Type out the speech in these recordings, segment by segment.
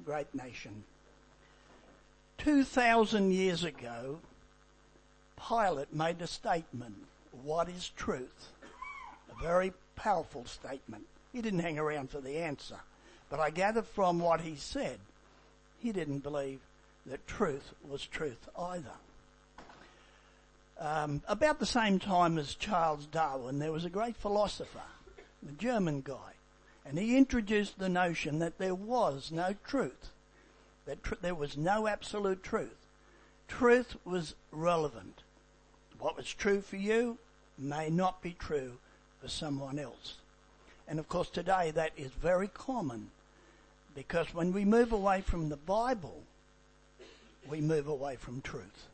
great nation. 2,000 years ago, Pilate made a statement, what is truth? A very powerful statement. He didn't hang around for the answer. But I gather from what he said, he didn't believe that truth was truth either. About the same time as Charles Darwin, there was a great philosopher, a German guy, and he introduced the notion that there was no truth, that there was no absolute truth. Truth was relevant. What was true for you may not be true for someone else. And of course today that is very common, because when we move away from the Bible, we move away from truth.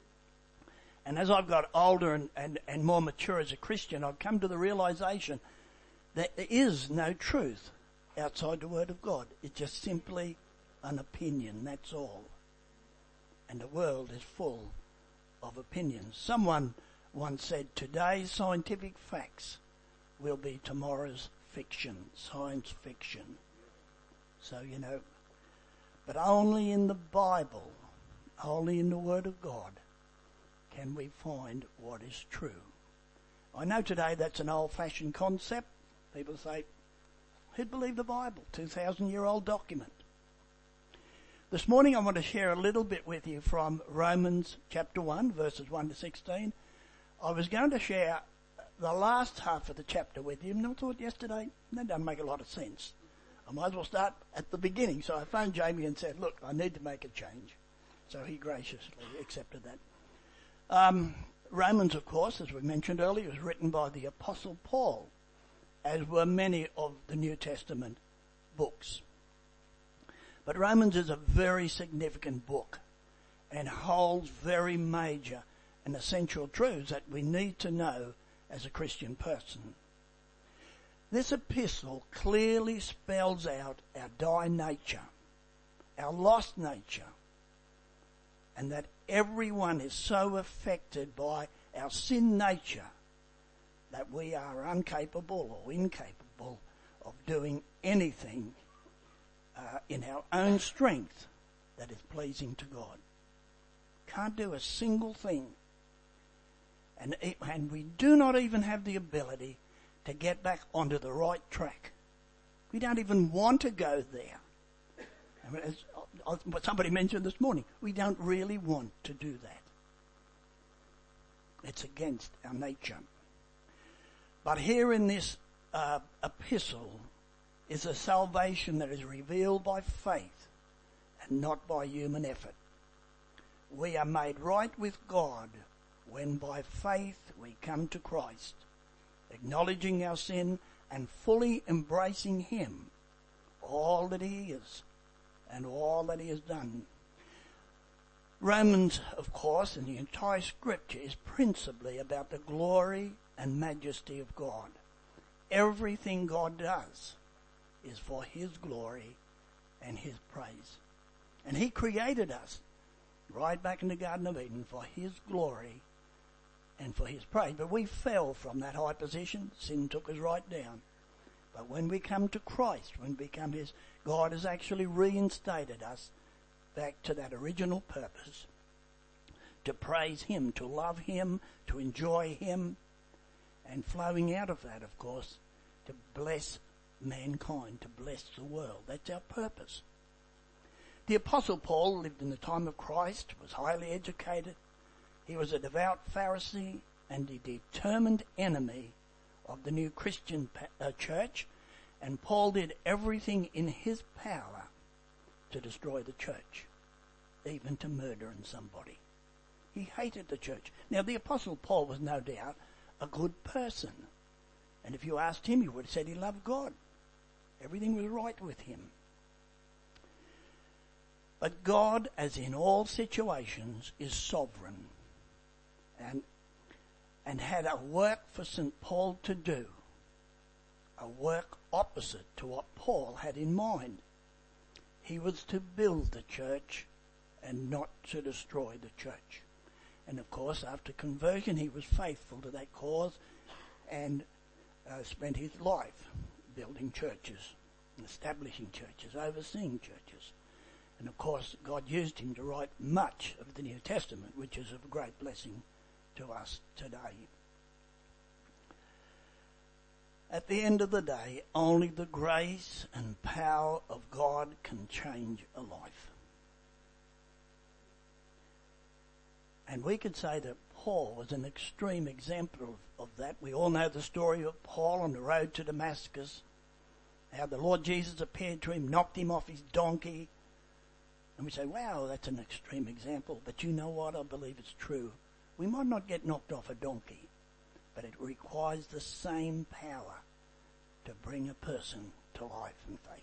And as I've got older and more mature as a Christian, I've come to the realization that there is no truth outside the Word of God. It's just simply an opinion, that's all. And the world is full of opinions. Someone once said, today's scientific facts will be tomorrow's fiction, science fiction. So, but only in the Bible, only in the Word of God, can we find what is true. I know today that's an old-fashioned concept. People say, who'd believe the Bible? 2,000-year-old document. This morning I want to share a little bit with you from Romans chapter 1, verses 1 to 16. I was going to share the last half of the chapter with you, and I thought yesterday, that doesn't make a lot of sense. I might as well start at the beginning. So I phoned Jamie and said, look, I need to make a change. So he graciously accepted that. Romans, of course, as we mentioned earlier, was written by the Apostle Paul, as were many of the New Testament books. But Romans is a very significant book and holds very major and essential truths that we need to know as a Christian person. This epistle clearly spells out our dying nature, our lost nature, and that everyone is so affected by our sin nature that we are incapable of doing anything in our own strength that is pleasing to God. Can't do a single thing. And we do not even have the ability to get back onto the right track. We don't even want to go there. I mean, as what somebody mentioned this morning, we don't really want to do that. It's against our nature. But here in this epistle is a salvation that is revealed by faith and not by human effort. We are made right with God when by faith we come to Christ, acknowledging our sin and fully embracing Him, all that He is and all that He has done. Romans, of course, and the entire Scripture is principally about the glory and majesty of God. Everything God does is for His glory and His praise. And He created us right back in the Garden of Eden for His glory and for His praise. But we fell from that high position. Sin took us right down. But when we come to Christ, when we become His, God has actually reinstated us back to that original purpose, to praise Him, to love Him, to enjoy Him, and flowing out of that, of course, to bless mankind, to bless the world. That's our purpose. The Apostle Paul lived in the time of Christ, was highly educated. He was a devout Pharisee and a determined enemy of the new Christian church, and Paul did everything in his power to destroy the church, even to murdering somebody. He hated the church. Now, the Apostle Paul was no doubt a good person, and if you asked him, he would have said he loved God. Everything was right with him. But God, as in all situations, is sovereign, and had a work for St. Paul to do, a work opposite to what Paul had in mind. He was to build the church and not to destroy the church. And of course, after conversion, he was faithful to that cause and spent his life building churches, establishing churches, overseeing churches. And of course, God used him to write much of the New Testament, which is of great blessing to us today. At the end of the day, only the grace and power of God can change a life. And we could say that Paul was an extreme example of that. We all know the story of Paul on the road to Damascus, how the Lord Jesus appeared to him, knocked him off his donkey. And we say, wow, that's an extreme example. But you know what? I believe it's true. We might not get knocked off a donkey, but it requires the same power to bring a person to life and faith.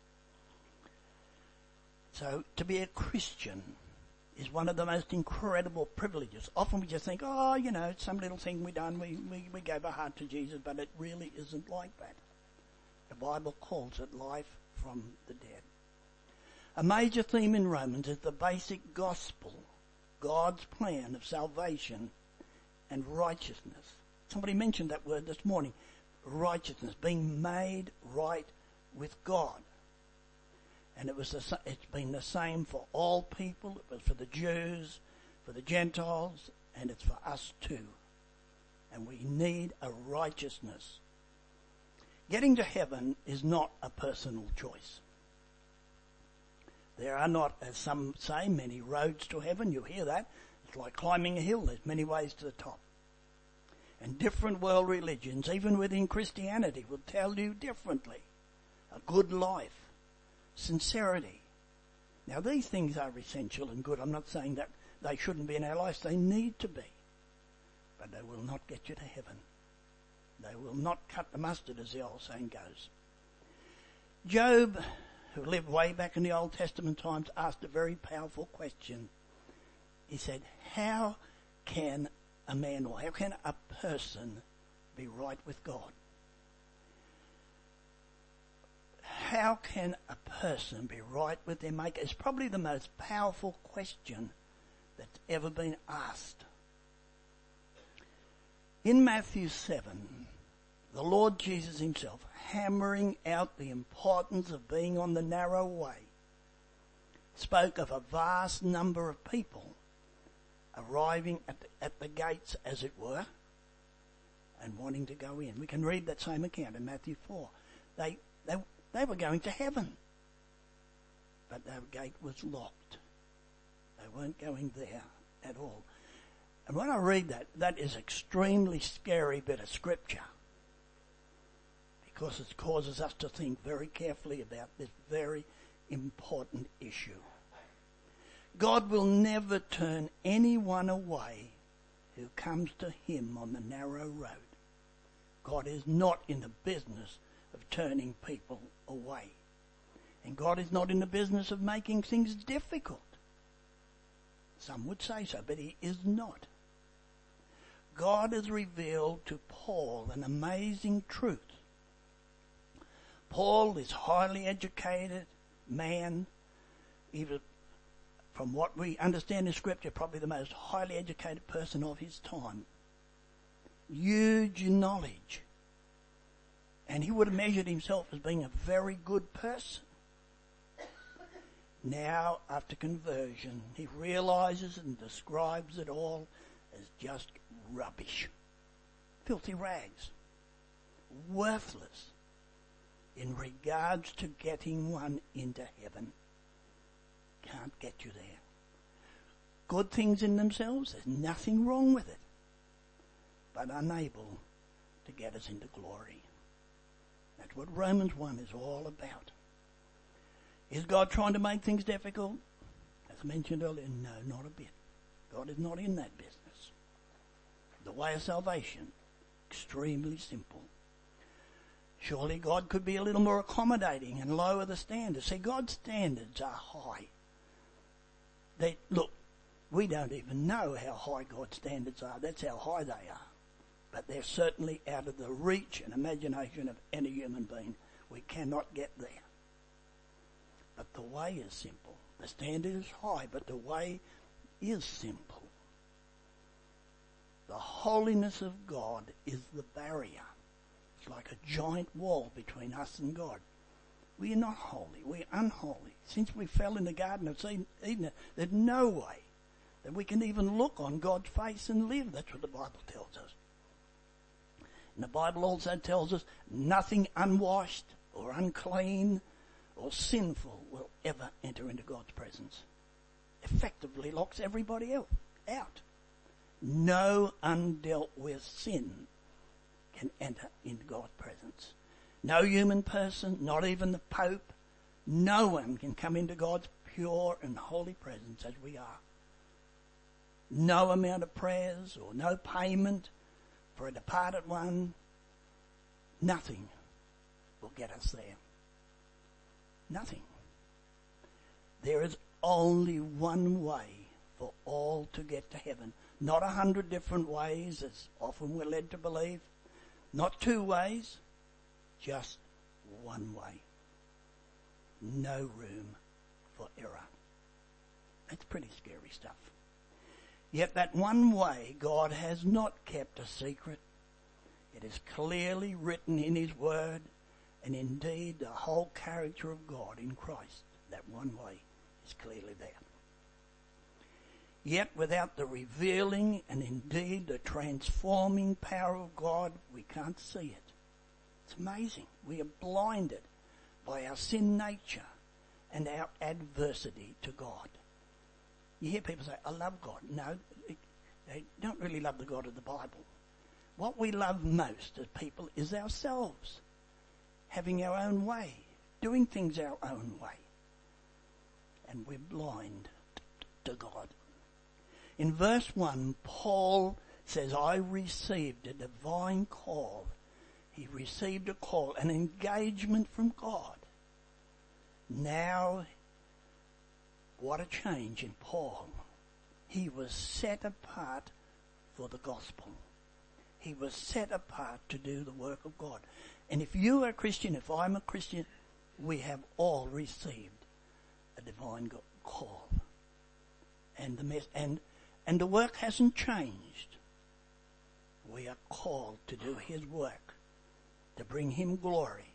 So to be a Christian is one of the most incredible privileges. Often we just think, oh, you know, it's some little thing we done, we gave our heart to Jesus, but it really isn't like that. The Bible calls it life from the dead. A major theme in Romans is the basic gospel, God's plan of salvation and righteousness. Somebody mentioned that word this morning, righteousness, being made right with God. And it's been the same for all people. It was for the Jews, for the Gentiles, and it's for us too. And we need a righteousness. Getting to heaven is not a personal choice. There are not, as some say, many roads to heaven. You hear that. It's like climbing a hill. There's many ways to the top. And different world religions, even within Christianity, will tell you differently. A good life, sincerity. Now these things are essential and good. I'm not saying that they shouldn't be in our lives. They need to be. But they will not get you to heaven. They will not cut the mustard, as the old saying goes. Job, who lived way back in the Old Testament times, asked a very powerful question. He said, how can a man or how can a person be right with God? How can a person be right with their Maker? It's probably the most powerful question that's ever been asked. In Matthew 7, the Lord Jesus himself, hammering out the importance of being on the narrow way, spoke of a vast number of people arriving at the gates, as it were, and wanting to go in. We can read that same account in Matthew 4. They were going to heaven, but their gate was locked. They weren't going there at all. And when I read that is extremely scary bit of scripture, because it causes us to think very carefully about this very important issue. God will never turn anyone away who comes to him on the narrow road. God is not in the business of turning people away. And God is not in the business of making things difficult. Some would say so, but he is not. God has revealed to Paul an amazing truth. Paul is highly educated man, even from what we understand in Scripture, probably the most highly educated person of his time. Huge knowledge. And he would have measured himself as being a very good person. Now, after conversion, he realizes and describes it all as just rubbish. Filthy rags. Worthless in regards to getting one into heaven. Can't get you there. Good things in themselves, there's nothing wrong with it, but unable to get us into glory. That's what Romans 1 is all about. Is God trying to make things difficult? As mentioned earlier, no, not a bit. God is not in that business. The way of salvation, extremely simple. Surely God could be a little more accommodating and lower the standards. See, God's standards are high. Look, we don't even know how high God's standards are. That's how high they are. But they're certainly out of the reach and imagination of any human being. We cannot get there. But the way is simple. The standard is high, but the way is simple. The holiness of God is the barrier. It's like a giant wall between us and God. We are not holy. We are unholy, Since we fell in the Garden of Eden, there's no way that we can even look on God's face and live. That's what the Bible tells us. And the Bible also tells us nothing unwashed or unclean or sinful will ever enter into God's presence. Effectively locks everybody else out. No undealt with sin can enter into God's presence. No human person, not even the Pope, no one can come into God's pure and holy presence as we are. No amount of prayers or no payment for a departed one, nothing will get us there. Nothing. There is only one way for all to get to heaven. Not 100 different ways, as often we're led to believe. Not 2 ways, just one way. No room for error. That's pretty scary stuff. Yet that one way God has not kept a secret. It is clearly written in His Word, and indeed the whole character of God in Christ. That one way is clearly there. Yet without the revealing and indeed the transforming power of God, we can't see it. It's amazing. We are blinded by our sin nature and our adversity to God. You hear people say, I love God. No, they don't really love the God of the Bible. What we love most as people is ourselves, having our own way, doing things our own way. And we're blind to God. In verse 1, Paul says, I received a divine call. He received a call, an engagement from God. Now, what a change in Paul. He was set apart for the gospel. He was set apart to do the work of God. And if you are a Christian, if I'm a Christian, we have all received a divine call. And the work hasn't changed. We are called to do His work, to bring Him glory,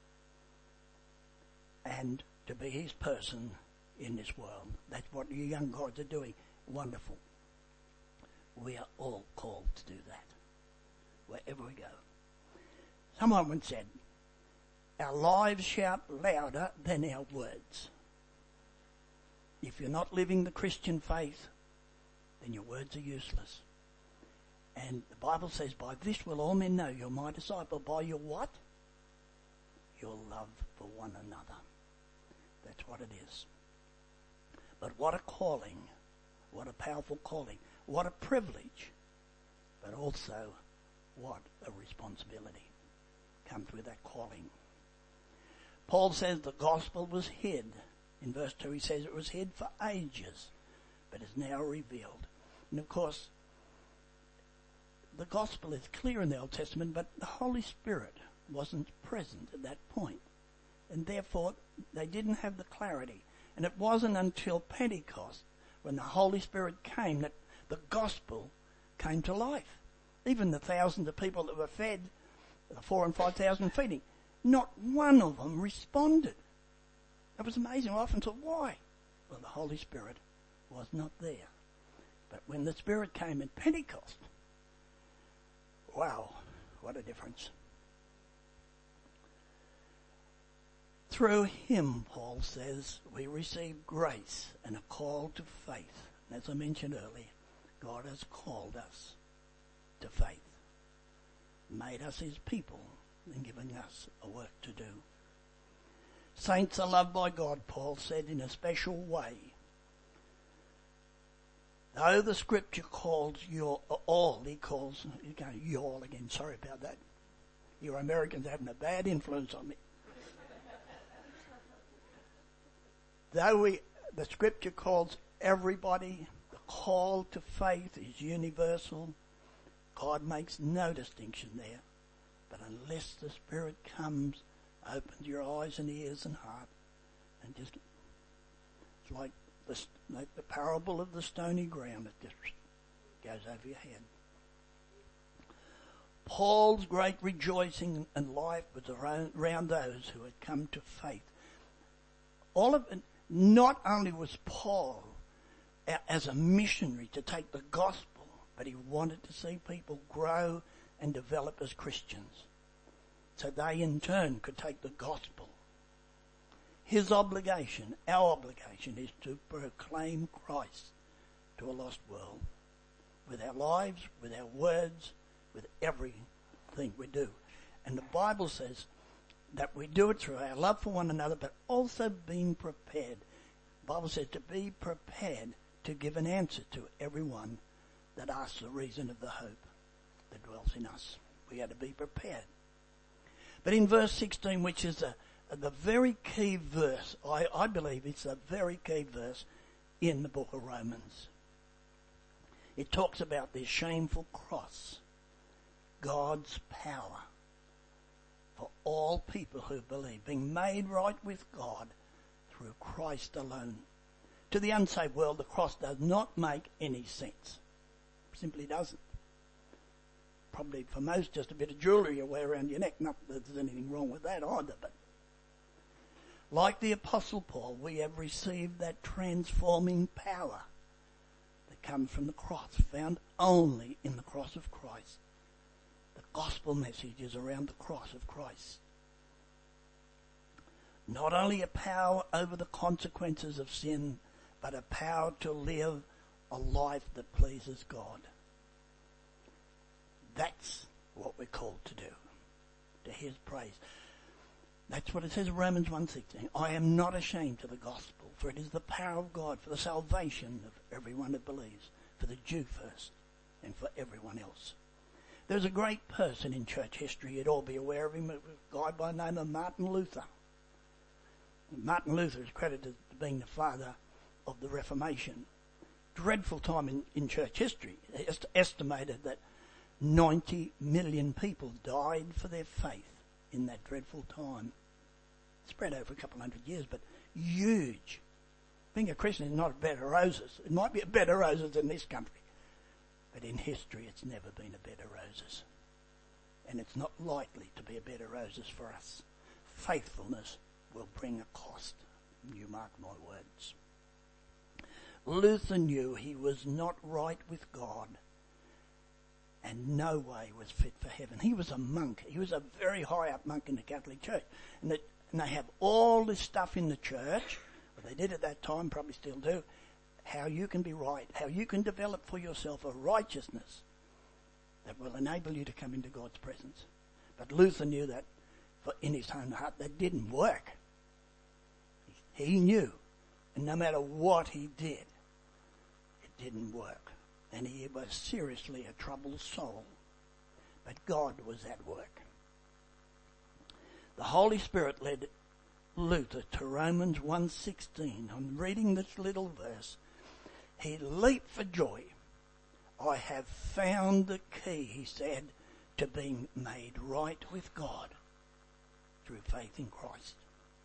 and to be His person in this world. That's what you young gods are doing. Wonderful. We are all called to do that, wherever we go. Someone once said, our lives shout louder than our words. If you're not living the Christian faith, then your words are useless. And the Bible says, by this will all men know you're my disciple. By your what? Your love for one another. That's what it is. But what a calling. What a powerful calling. What a privilege. But also, what a responsibility comes with that calling. Paul says the gospel was hid. In verse 2 he says it was hid for ages, but is now revealed. And of course, the gospel is clear in the Old Testament, but the Holy Spirit wasn't present at that point. And therefore, they didn't have the clarity. And it wasn't until Pentecost, when the Holy Spirit came, that the gospel came to life. Even the thousands of people that were fed, the 4,000 and 5,000 feeding, not one of them responded. It was amazing. I often thought, why? Well, the Holy Spirit was not there. But when the Spirit came at Pentecost, wow, what a difference. Through Him, Paul says, we receive grace and a call to faith. And as I mentioned earlier, God has called us to faith, made us His people, and given us a work to do. Saints are loved by God, Paul said, in a special way. Though the Scripture calls you all, he calls, you all again, sorry about that. You Americans are having a bad influence on me. Though the Scripture calls everybody, the call to faith is universal. God makes no distinction there. But unless the Spirit comes, opens your eyes and ears and heart, and just, it's like the parable of the stony ground. It just goes over your head. Paul's great rejoicing in life was around those who had come to faith. All of it, Not only was Paul as a missionary to take the gospel, but he wanted to see people grow and develop as Christians, so they in turn could take the gospel. His obligation, our obligation, is to proclaim Christ to a lost world with our lives, with our words, with everything we do. And the Bible says that we do it through our love for one another, but also being prepared. The Bible says to be prepared to give an answer to everyone that asks the reason of the hope that dwells in us. We are to be prepared. But in verse 16, which is the very key verse, I believe it's a very key verse in the book of Romans. It talks about this shameful cross, God's power for all people who believe, being made right with God through Christ alone. To the unsaved world, the cross does not make any sense. It simply doesn't. Probably for most just a bit of jewellery you wear around your neck. Not that there's anything wrong with that either, but like the Apostle Paul, we have received that transforming power that comes from the cross, found only in the cross of Christ. The gospel message is around the cross of Christ. Not only a power over the consequences of sin, but a power to live a life that pleases God. That's what we're called to do, to his praise. That's what it says in Romans 1:16. I am not ashamed of the gospel, for it is the power of God for the salvation of everyone that believes, for the Jew first and for everyone else. There's a great person in church history, you'd all be aware of him, a guy by the name of Martin Luther. Martin Luther is credited as being the father of the Reformation. Dreadful time in church history. It's estimated that 90 million people died for their faith in that dreadful time. Spread over a couple hundred years, but huge. Being a Christian is not a bed of roses. It might be a bed of roses in this country, but in history it's never been a bed of roses. And it's not likely to be a bed of roses for us. Faithfulness will bring a cost. You mark my words. Luther knew he was not right with God and no way was fit for heaven. He was a monk. He was a very high up monk in the Catholic Church. And they have all this stuff in the church, what they did at that time, probably still do, how you can be right, how you can develop for yourself a righteousness that will enable you to come into God's presence. But Luther knew that in his own heart that didn't work. He knew, and no matter what he did, it didn't work. And he was seriously a troubled soul. But God was at work. The Holy Spirit led Luther to Romans 1:16. On reading this little verse, he leaped for joy. I have found the key, he said, to being made right with God through faith in Christ.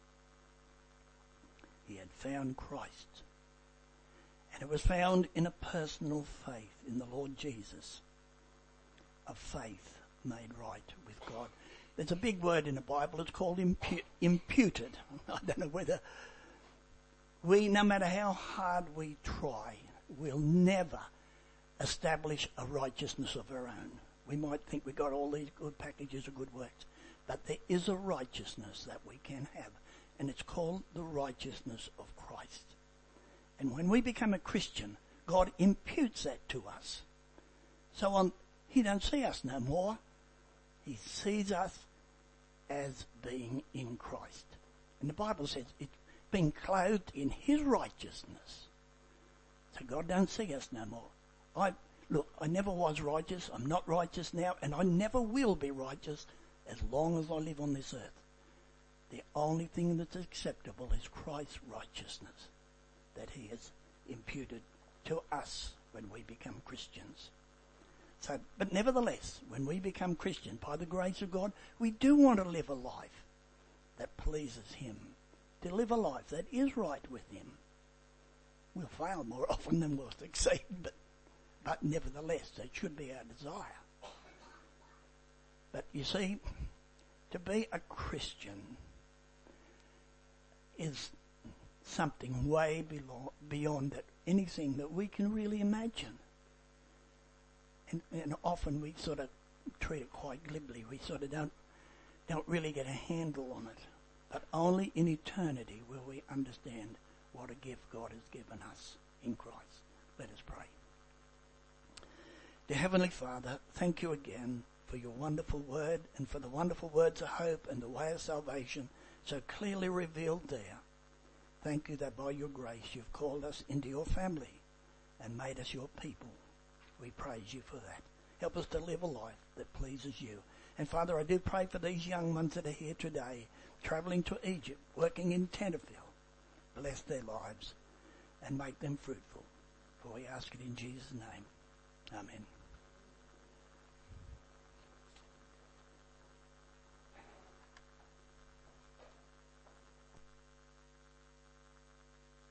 He had found Christ. And it was found in a personal faith in the Lord Jesus. A faith made right with God. There's a big word in the Bible, it's called imputed. I don't know whether no matter how hard we try, we'll never establish a righteousness of our own. We might think we've got all these good packages of good works, but there is a righteousness that we can have, and it's called the righteousness of Christ. And when we become a Christian, God imputes that to us. So he don't see us no more. He sees us as being in Christ. And the Bible says it's being clothed in his righteousness. So God don't see us no more. I never was righteous, I'm not righteous now, and I never will be righteous as long as I live on this earth. The only thing that's acceptable is Christ's righteousness that he has imputed to us when we become Christians. So, but nevertheless, when we become Christian, by the grace of God, we do want to live a life that pleases him, to live a life that is right with him. We'll fail more often than we'll succeed, but nevertheless, that should be our desire. But you see, to be a Christian is something way beyond that, anything that we can really imagine. And often we sort of treat it quite glibly. We sort of don't really get a handle on it. But only in eternity will we understand what a gift God has given us in Christ. Let us pray. Dear Heavenly Father, thank you again for your wonderful word and for the wonderful words of hope and the way of salvation so clearly revealed there. Thank you that by your grace you've called us into your family and made us your people. We praise you for that. Help us to live a life that pleases you. And Father, I do pray for these young ones that are here today, travelling to Egypt, working in Tenterfield. Bless their lives and make them fruitful. For we ask it in Jesus' name. Amen.